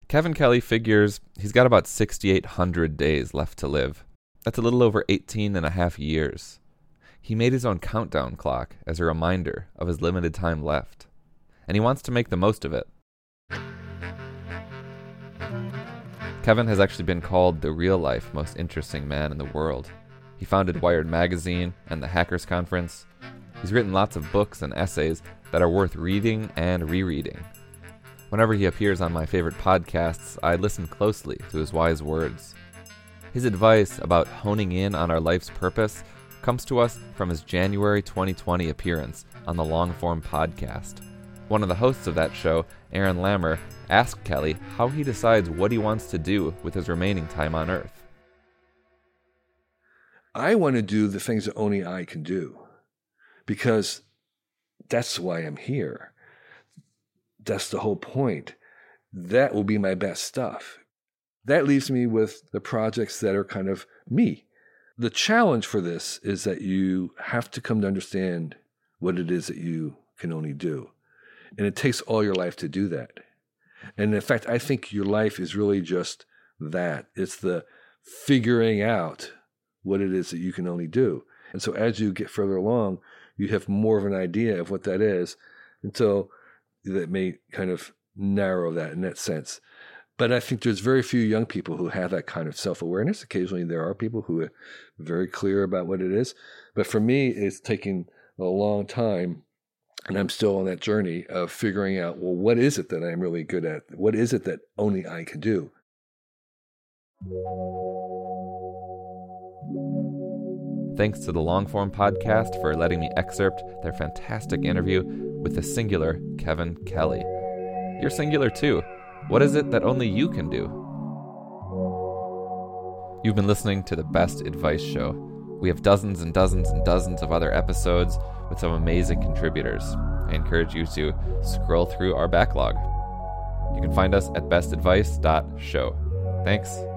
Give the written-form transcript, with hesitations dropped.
Kevin Kelly figures he's got about 6,800 days left to live. That's a little over 18 and a half years. He made his own countdown clock as a reminder of his limited time left, and he wants to make the most of it. Kevin has actually been called the real-life most interesting man in the world. He founded Wired Magazine and the Hackers Conference. He's written lots of books and essays that are worth reading and rereading. Whenever he appears on my favorite podcasts, I listen closely to his wise words. His advice about honing in on our life's purpose comes to us from his January 2020 appearance on the Longform podcast. One of the hosts of that show, Aaron Lammer, asked Kelly how he decides what he wants to do with his remaining time on Earth. I want to do the things that only I can do, because that's why I'm here. That's the whole point. That will be my best stuff. That leaves me with the projects that are kind of me. The challenge for this is that you have to come to understand what it is that you can only do. And it takes all your life to do that. And in fact, I think your life is really just that. It's the figuring out what it is that you can only do. And so as you get further along, you have more of an idea of what that is, until that may kind of narrow that in that sense. But I think there's very few young people who have that kind of self-awareness. Occasionally there are people who are very clear about what it is. But for me, it's taking a long time, and I'm still on that journey of figuring out, well, what is it that I'm really good at? What is it that only I can do? Thanks to the Longform podcast for letting me excerpt their fantastic interview with the singular Kevin Kelly. You're singular too. What is it that only you can do? You've been listening to the Best Advice Show. We have dozens and dozens and dozens of other episodes with some amazing contributors. I encourage you to scroll through our backlog. You can find us at bestadvice.show. Thanks.